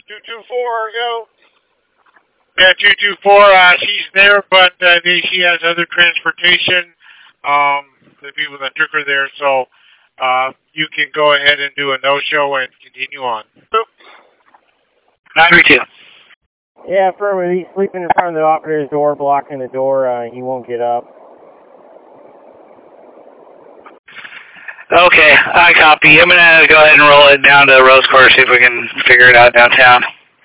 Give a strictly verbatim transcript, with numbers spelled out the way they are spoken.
two two four, go. Yeah, two two four, uh, she's there, but uh, she has other transportation, um, the people that took her there, so uh, you can go ahead and do a no-show and continue on. nine three two. Yeah, affirmative. He's sleeping in front of the operator's door, blocking the door. Uh, he won't get up. Okay, I copy. I'm going to go ahead and roll it down to Rose Court, see if we can figure it out downtown.